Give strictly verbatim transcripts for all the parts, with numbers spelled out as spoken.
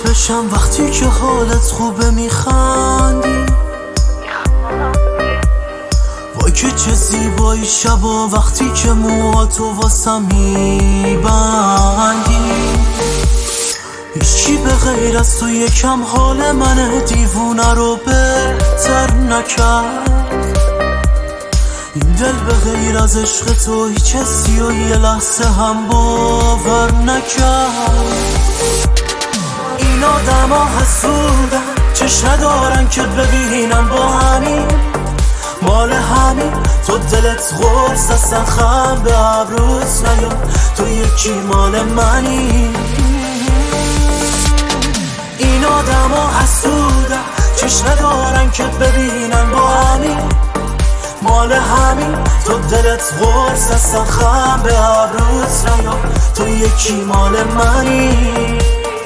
بشم وقتی که حالت خوبه میخندی. وای که چه زیبایی شبا وقتی که موهاتو واسم میبندی. هیچی به غیر از تو یکم حال من دیوونه رو بهتر نکرد. این دل به غیر از عشق تو هیچ حسی و یه لحظه هم باور نکرد. این آدم ها حسودن، چش ندارن که ببینن با همین مال همین. تو دلت غرص اصلا خم به عبروت نیاد، تو یکی مال منی. این آدم ها حسودن، چش ندارن که ببینن با همین مال همین. تو دلت غرص اصلا خم به عبروت نیاد، تو یکی مال منی.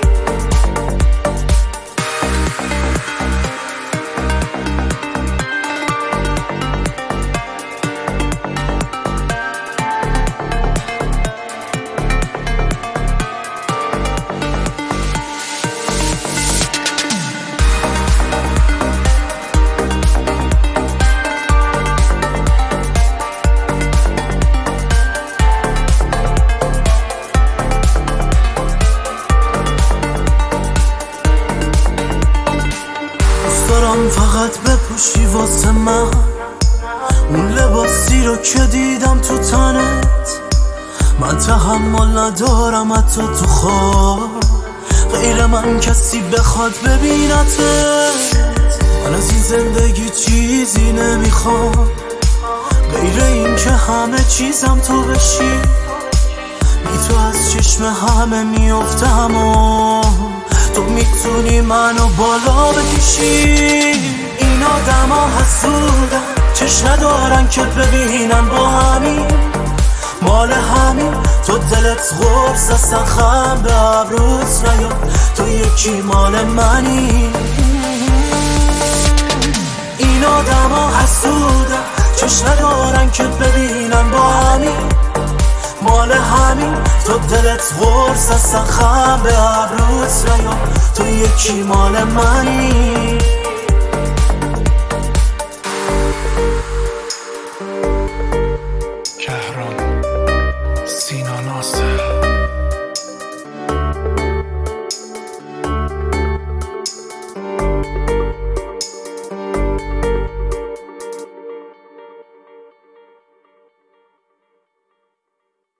دارم فقط بپوشی واسه من اون لباسی رو که دیدم تو تنت. من تحمل ندارم حتی تو خواب غیر من کسی بخواد ببینتت. من از این زندگی چیزی نمیخوام غیر این که همه چیزم تو بشی. بی تو از چشم همه میفتم و تو میتونی منو بالا بکشی. این آدم ها حسودن، چش ندارن که ببینن با همین مال همین. تو دلت غرص اصلا خم به عبروت نیاد، تو یکی مال منی. این آدم ها حسودن، چش ندارن که ببینن با همین مال همین. تو دلت غرص اصلا خم به عبروت نیاد، تو یکی مال منی.